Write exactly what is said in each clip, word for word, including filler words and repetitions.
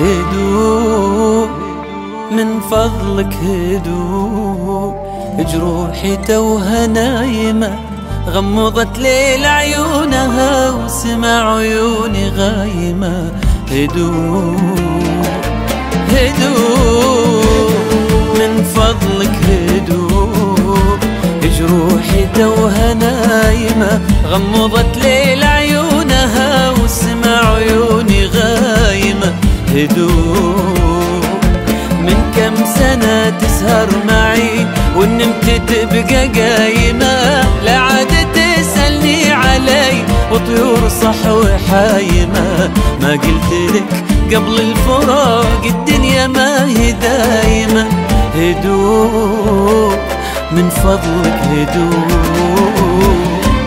هدوء من فضلك هدوء، جروحي توها نايمة غمضت ليل عيونها وسمع عيوني غايمة. هدوء هدوء من فضلك هدوء، جروحي توها نايمة غمضت ليل عيونها وسمع عيوني غايمة. هدوء من كم سنة تسهر معي ونمت تبقى قايمة، لا عاد تسألني علي وطيور صحوة حايمة. ما قلت لك قبل الفراق الدنيا ما هي دايمة. هدوء من فضلك هدوء.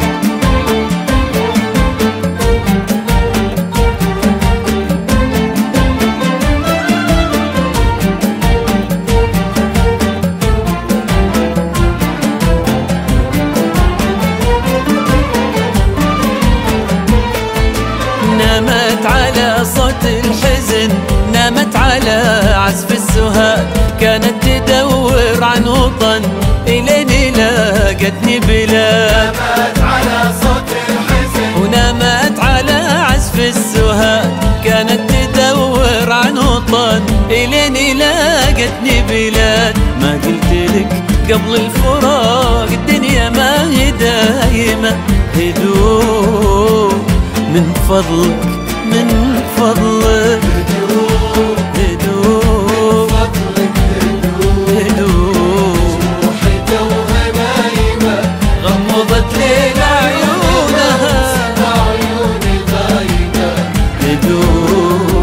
نامت على صوت الحزن، نامت على عزف السهاد، كانت تدور عن وطن إلين لاقتني بلاد. نامت على صوت الحزن ونامت على عزف السهاد، كانت تدور عن وطن إلين لاقتني بلاد. ما قلت لك قبل الفراق الدنيا ما هي دايمة. هدوء من فضلك من فضلك هدوء هدوء فضلك هدوء هدوء جروحي توها نايمة غمضت ليل عيونها وسمع عيوني غايمة. هدوء.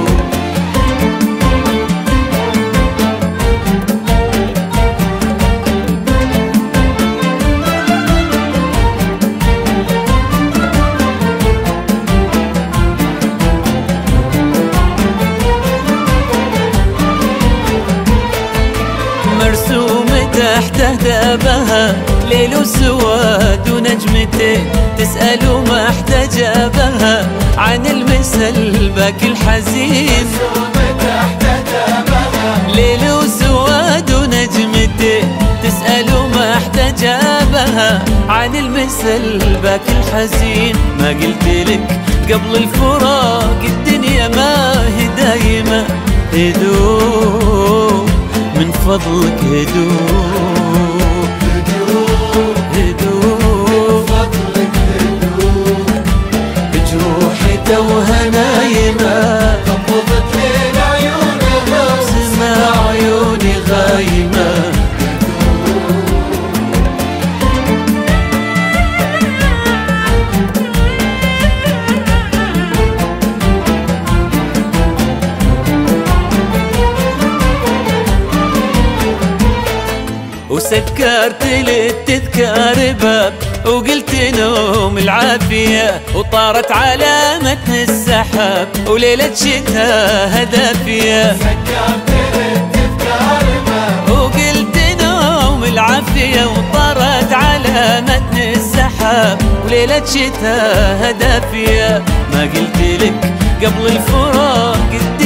مرسوم تحت هدابها ليل وسواد ونجمتين، تسأل ما احتجابها عن المثل باكي الحزين. تحت دمها ليل وسواد ونجمتين، تسأل ما احتجابها عن المثل باكي الحزين. ما قلت لك قبل الفراق الدنيا ما هي دايمة. هدوء من فضلك هدوء هدوء هدوء فضلك هدوء جروحي توها نايمة غمضت ليل عيونها سمع عيوني غايمة. وسكرت للتذكار باب وقلت نوم العافية، وطارت على متن السحاب وليلة شتاء هدافية. سكرت للتذكار باب وقلت نوم العافية، وطارت على متن السحاب وليلة شتاء هدافية. ما قلت لك قبل الفراق